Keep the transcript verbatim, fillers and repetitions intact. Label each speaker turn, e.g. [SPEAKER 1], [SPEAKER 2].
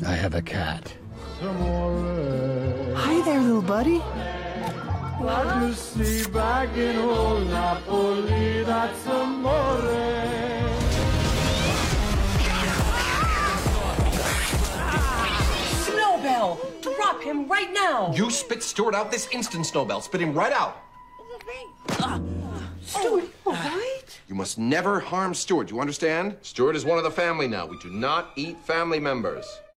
[SPEAKER 1] I have a cat.
[SPEAKER 2] Hi there, little buddy.
[SPEAKER 3] Like you see back in old Napoli, that's amore.
[SPEAKER 4] Snowbell! Drop him right now!
[SPEAKER 5] You spit Stuart out this instant, Snowbell. Spit him right out.
[SPEAKER 4] Uh, Stuart, all right?
[SPEAKER 5] You must never harm Stuart, you understand? Stuart is one of the family now. We do not eat family members.